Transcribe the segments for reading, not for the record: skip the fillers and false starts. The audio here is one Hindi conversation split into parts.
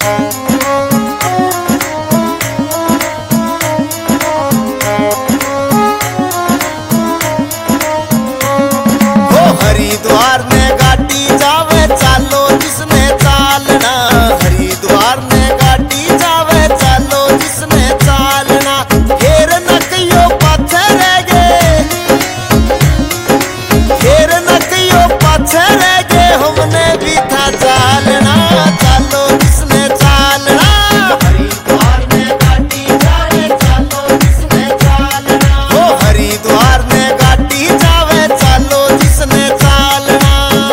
हरिद्वार ने गाड़ी जावे चालो जिसने चालना, हरिद्वार ने गाड़ी जावे चालो जिसने चालना। घेर न कहियो पाछे रह गए, घेर न कहियो पाछे रह गए, हमने भी था चालना, चालो जिसने चालना। हरिद्वार ने गाड़ी जावे चालो जिसने चालना, ओ हरिद्वार ने गाड़ी जावे चालो जिसने चालना।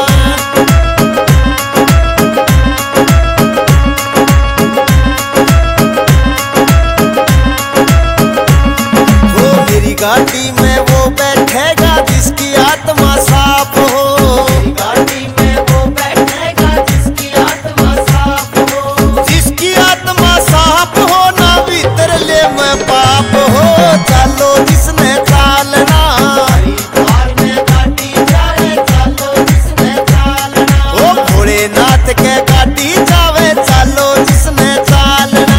वो मेरी गाड़ी में वो बैठेगा जिसकी आत्मा साफ हो, मेरी गाड़ी में वो बैठेगा जिसकी आत्मा साफ हो, जिसकी आत्मा साफ हो ना भीतर ले मैं पाप हो, चालो जिसने चालना। हरिद्वार में गाड़ी जावे चालो जिसने चालना, ओ भोलेनाथ के गाड़ी जावे चालो जिसने चालना।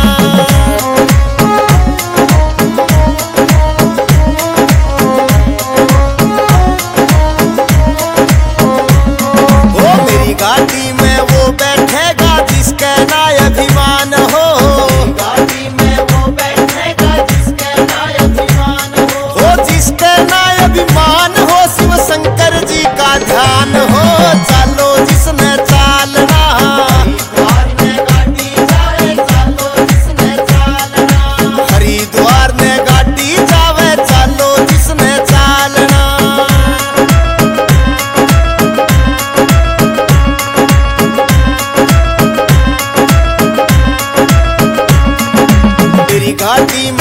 गाड़ी में वो बैठेगा जिसका ना अभिमान हो, गाड़ी में वो बैठेगा जिसका ना अभिमान हो, जिसका ना अभिमान हो, शिव शंकर जी का ध्यान हो, चालो जिसने चालना। हरिद्वार ने गाड़ी जावे चालो जिसने चालना, हरिद्वार ने गाड़ी जावे चालो जिसने चालना। मेरी गाड़ी